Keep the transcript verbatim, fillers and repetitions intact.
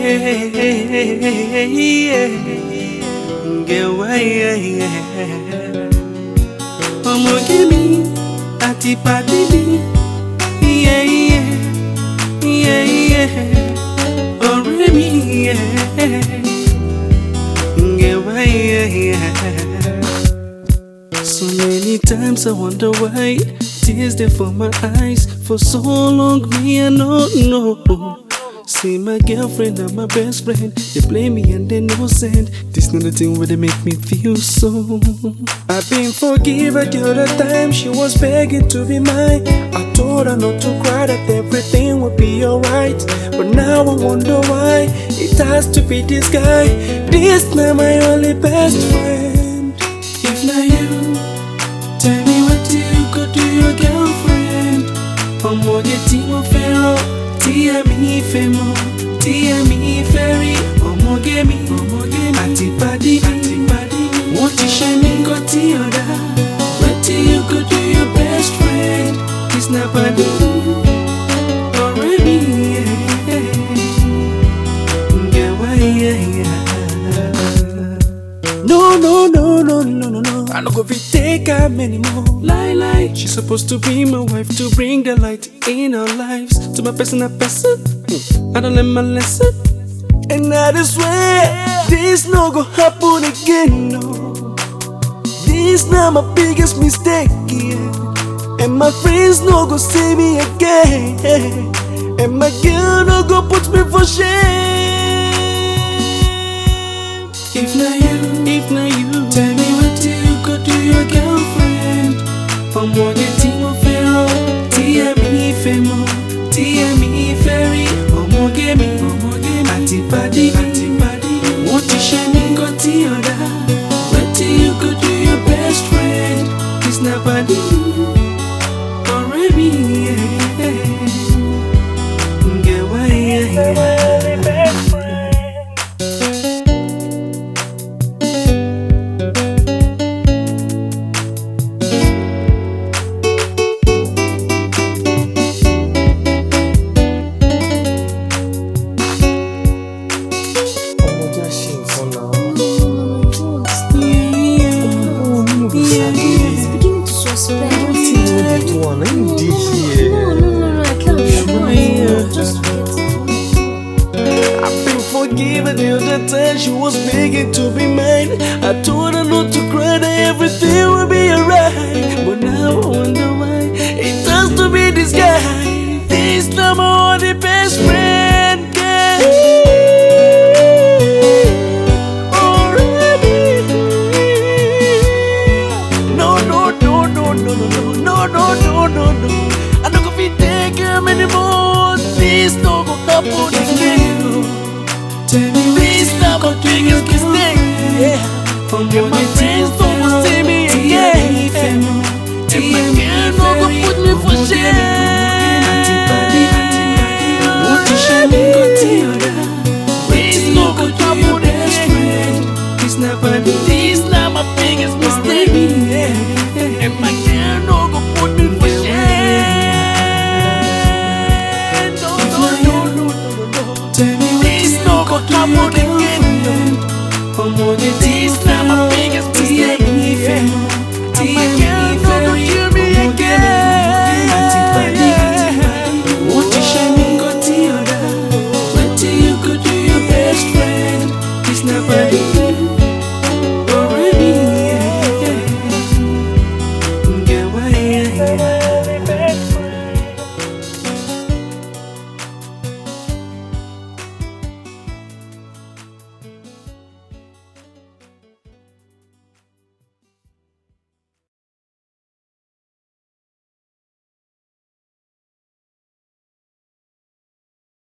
Get away. Omo give me ati party me. Yeah, yeah, yeah, yeah. Oh, me, yeah. Get away. So many times I wonder why tears there for my eyes. For so long me I don't know. See my girlfriend and my best friend, they play me and they no send. This not the thing where they make me feel so. I've been forgiven the other time she was begging to be mine. I told her not to cry, that everything would be alright. But now I wonder why it has to be this guy. This now my only best friend. If not you, tell me what you could do your girlfriend. Omo getting more pharaoh. Tia mi femo, tia mi ferry. Omo ge mi, omo ge mi. Ati padi, ati padi. Won't you share me go to your da? Wait till you go do your best friend. It's not badi. Already, yeah. Get away, yeah. No, no, no, no, no, no, no. I don't go fit take her anymore. Lie, lie. She's supposed to be my wife, to bring the light in our lives. To my personal person, I don't learn my lesson. And I just swear this no go happen again, no. This not my biggest mistake, yeah. And my friends no go see me again. And my girl no go put me for shame. If not you, if not you, tell me what you go do your girlfriend. Omo getting more pharaoh, tia mi femo, tia mi ferry. Omo ge mi, omo ge mi. Ati padi, ati padi. Won't you share me go to your da? Wait till you go do your best friend. It's not badi. Already, yeah. Get away, yeah. Forgiven the other time she was begging to be mine. I told her not to cry, that everything will be alright. But now I wonder why it has to be this guy. This time I want the best friend, yeah. Already. No, no, no, no, no, no, no, no, no, no, no. I don't go fit take him anymore. This no go happen again. Tell me this not my biggest mistake, yeah. And my friends don't see me again. And my girl no go put me for shame. Won't you share me go to your da? This no go do your best friend. This not badi. This not my biggest mistake, yeah. And my girl no go put me for shame. No, no, no, no, no, no. Tell me this no go happen again. Omo this not my biggest mistake, yeah. And my girl no go hear me again. Won't you share me go to your da? Wait till you go do your best friend. It's not badi.